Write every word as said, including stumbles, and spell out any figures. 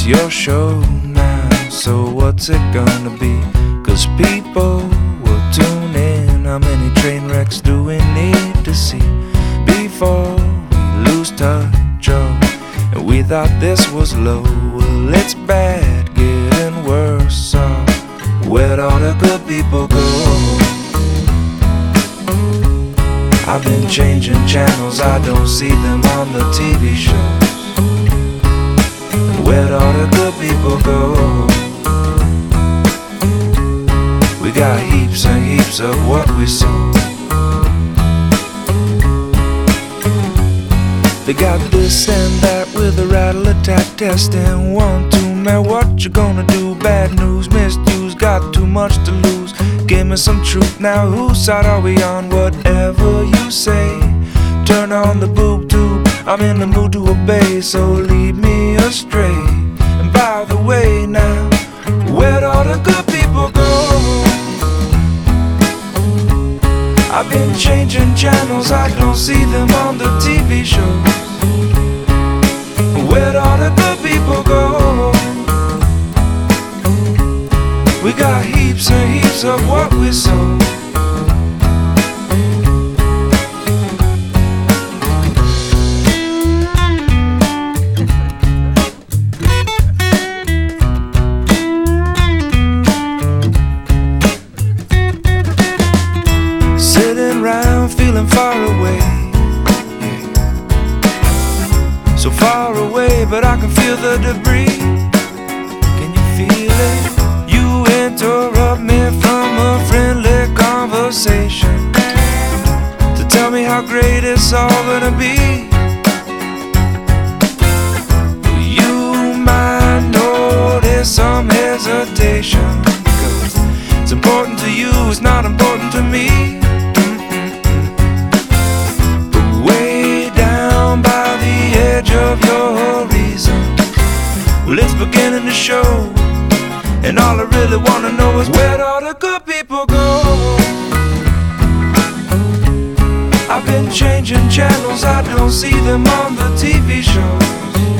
It's your show now, so what's it gonna be? Cause people will tune in. How many train wrecks do we need to see before we lose touch? Oh, and we thought this was low. Well, it's bad, getting worse. So where'd all the good people go? I've been changing channels, I don't see them on the T V shows. Where'd all the good people go? We got heaps and heaps of what we sow. They got this and that with a rattle attack testing. One, two, man, what you gonna do? Bad news, misuse, got too much to lose. Give me some truth now, whose side are we on? Whatever you say, turn on the boob tube. I'm in the mood to obey, so lead me astray. And by the way now, where'd all the good people go? I've been changing channels, I don't see them on the T V shows. Where'd all the good people go? We got heaps and heaps of what we sow. Sitting around feeling far away, yeah. So far away, but I can feel the debris. Can you feel it? You interrupt me from a friendly conversation to tell me how great it's all gonna be. You might notice some hesitation, because it's important to you, it's not important to me. Of your reason, well, it's beginning to show, and all I really wanna know is where'd all the good people go? I've been changing channels, I don't see them on the T V shows.